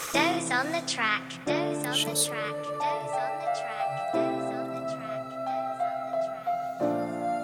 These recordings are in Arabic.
Doze on the track. Doze on the track. Doze on the track. Doze on the track. Doze on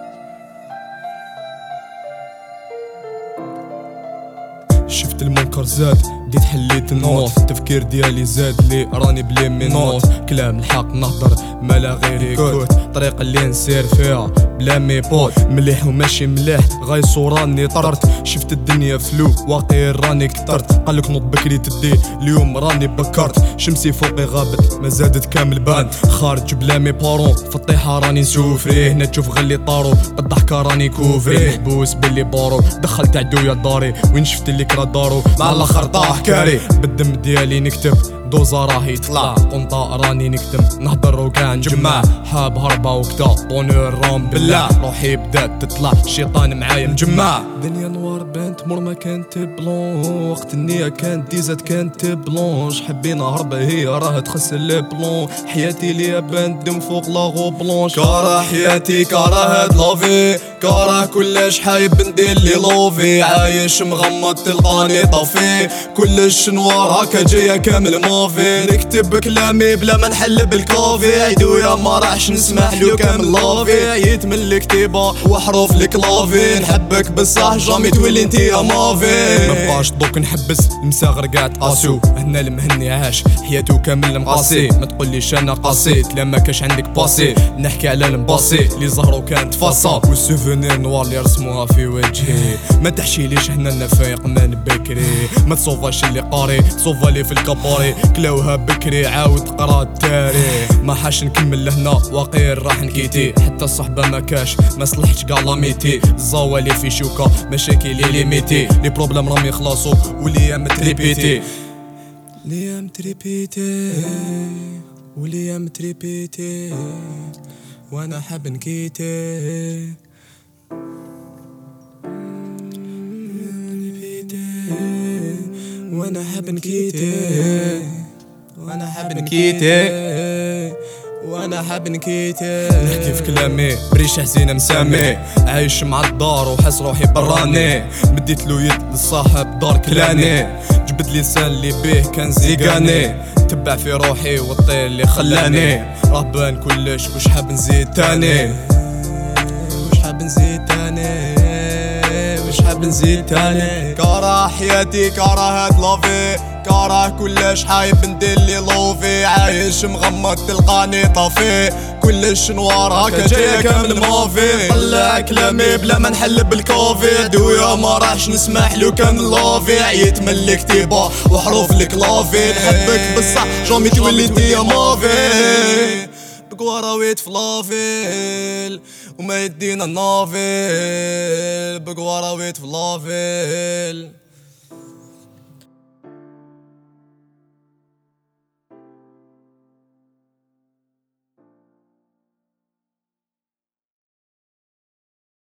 the track. شفت المنكر زاد بديت حليت النوت التفكير ديالي زاد لي راني بلي من نوت كلام الحق نهضر مالا غير كوت الطريقة اللي نسير فيها بلا ميبوت مليح وماشي مليح غايصو راني طرت شفت الدنيا فلو واقي راني كترت قالك نوض بكري تدي اليوم راني بكرت شمسي فوقي غابت ما زادت كامل بان خارج بلا مي بارون في الطيحة راني نسوفري هنا تشوف غلي طارو بالضحكة راني كوفري محبوس باللي بارو دخلت عدويا داري وين شفت اللي كرا دارو مع الاخر طاح كاري بالدم ديالي نكتب دوزة راهي تطلع قنطة راني نكتم نهضر وكاع نجمع حاب هربة وكتا طونور رام بالله روحي بدات تطلع الشيطان معايا مجمع دنيا نوار بان تمر ما كانت بلون وقت النية كانت ديزات كانت بلونش حبينا هربة هي راه تخسر لي بلون حياتي ليا بان دم فوق لاغو بلونش كاره حياتي كاره هاد لافي كاره كلش حايب ندير لي لوفي عايش مغمض تلقاني طافي كلش نوار هكا جاية كامل مافي نكتب كلامي بلا ما نحل بالكافي عيدويا ما راحش نسمح له كامل لافي عييت من الكتيبة وحروف الكلافي نحبك بصح جامي تولي انتي يا مافي مبقاش دوك نحبس المساغر قاع تقاسو هنا المهني عاش حياتو كامل مقاسي ما تقوليش انا قاسيت لا ما كاش عندك باسي نحكي على المباسي اللي ظهرو كانت فاصا والسوفونير نوار اللي رسموها في وجهي ما تحشيليش هنا نفايق من بكري ما تصوفاش اللي قاري تصوفالي في الكباري كلاوها بكري عاود قرا التاريخ ما حاش نكمل لهنا واقير راح نكيتي حتى الصحبة ما كاش ما صلحتش قاع لاميتي الزوالي في شوكة مشاكلي ليميتي لي بروبليم راهم يخلصوا والايام تريبيتي الايام تريبيتي والايام تريبيتي وانا حاب نكيتي وانا حاب نكيتي وانا حاب نكيتي وانا حاب نكيتي نحكي في كلامي بريشة حزينة مسامي عايش مع الدار وحس روحي براني مديت له يد للصاحب دار كلاني جبت لي لسان اللي بيه كان زيقاني تبع في روحي والطير اللي خلاني راه بان كلش وش حاب نزيد تاني وش حاب نزيد تاني وش حاب نزيد تاني كاره حياتي كاره هاد لافي كاره كلش حايب ندير لي لوفي عايش مغمض تلقاني طافي كلش نوار هكا جاية كامل مافي طلع كلامي بلا ما نحل بالكوفي عدويا ما راحش نسمح له كامل لافي عييت من الكتيبة وحروف الكلافي نحبك بصح جامي تولي انتي يا مافي بقواراويت فلافيل وما يدينا النافل بقواراويت فلافيل